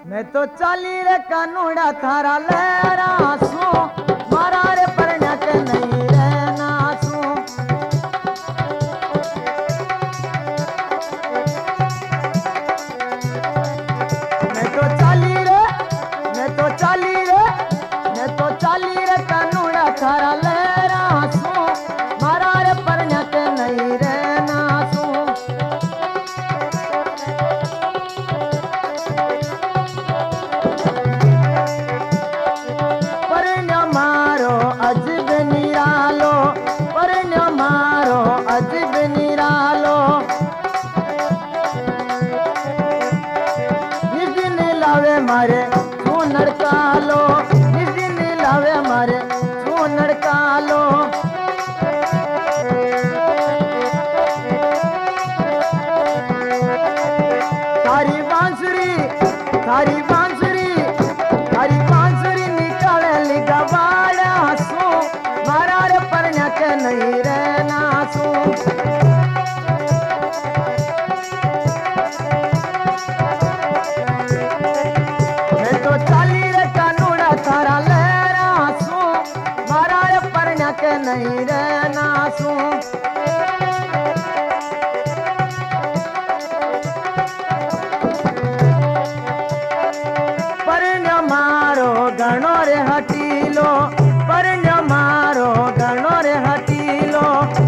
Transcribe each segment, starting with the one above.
मैं तो चाली रे कानूड़ा थारा लहरा सू मारा रे परण्या के नहीं रहना सू मैं तो चाली रे मैं तो चाली रे मैं तो चाली रे कानूड़ा थारा लहरा सू मारा रे परण्या के नहीं रहना सू परण्य मारो अजब निरालो परण्य मारो अजब निरालो इस दिन लावे मारे सोनड़ कालो इस दिन लावे मारे सोनड़ कालो थारी बांसुरी थारी बांसुरी थारी बांसुरी निकाले लिगा बाड़ा सू मारा रे परण्या के नहीं रहना सू मैं तो चाली रे कानूड़ा थारा लहरा सू मारा रे परण्या के नहीं रहना सू परण्य मारो गणो रे हटीलो परण्य मारो गणो रे हटीलो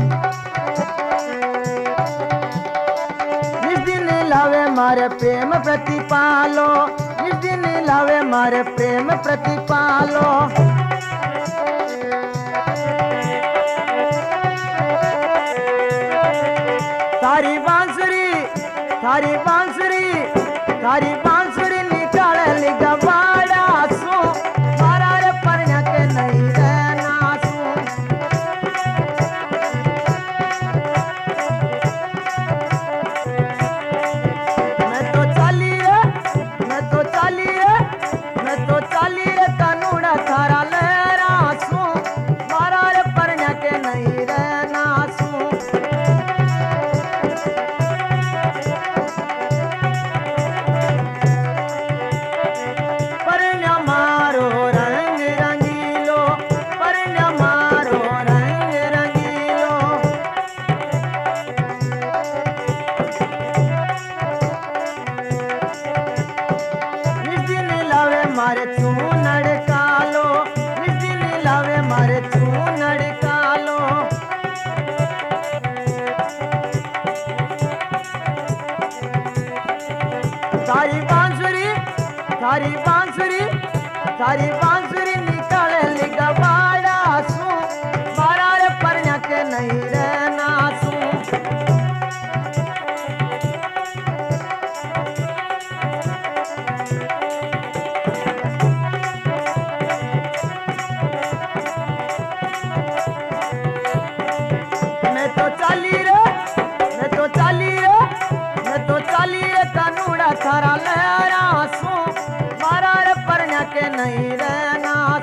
इस दिन लावे मारे प्रेम प्रतिपालो इस दिन लावे मारे प्रेम प्रतिपालो थारी बांसुरी थारी बांसुरी थारी बांसुरी निकाले लिगा बाड़ा सू मारा रे परण्या के नहीं रहना सू मैं तो चाली रे मैं तो चाली रे मैं तो चाली रे कानूड़ा थारा लहरा सू मारा रे परण्या के नहीं रहना सू परण्य मारो रंग रंगीलो परण्य मारो रंग रंगीलो इस दिन लावे मारे चूनड़ कालो इस दिन लावे मारे चूनड़ कालो थारी बांसुरी थारी बांसुरी थारी बांसुरी निकाले लिगा बाड़ा सू मारा रे परण्या के नहीं रहना सू मैं तो चाली रे मैं तो चाली रे मैं तो चाली रे कानूड़ा थारा लहरा सू मारा रे परण्या के नहीं रहना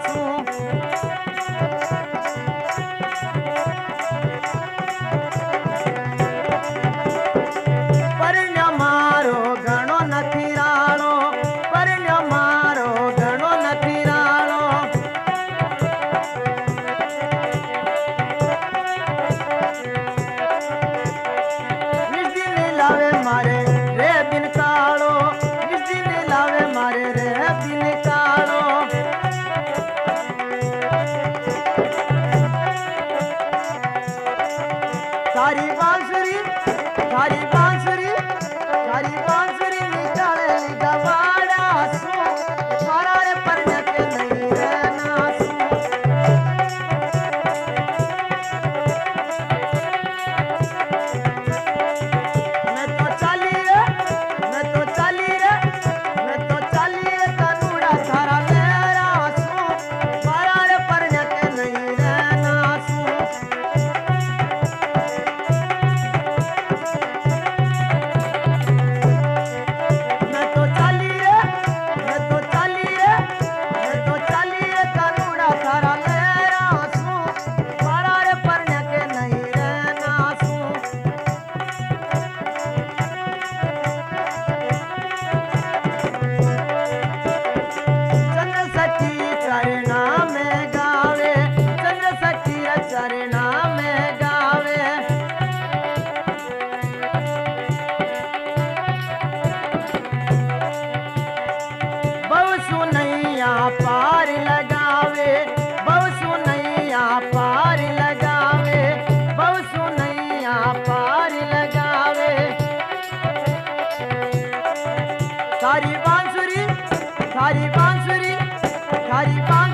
थारी बांसुरी थारी बांसुरी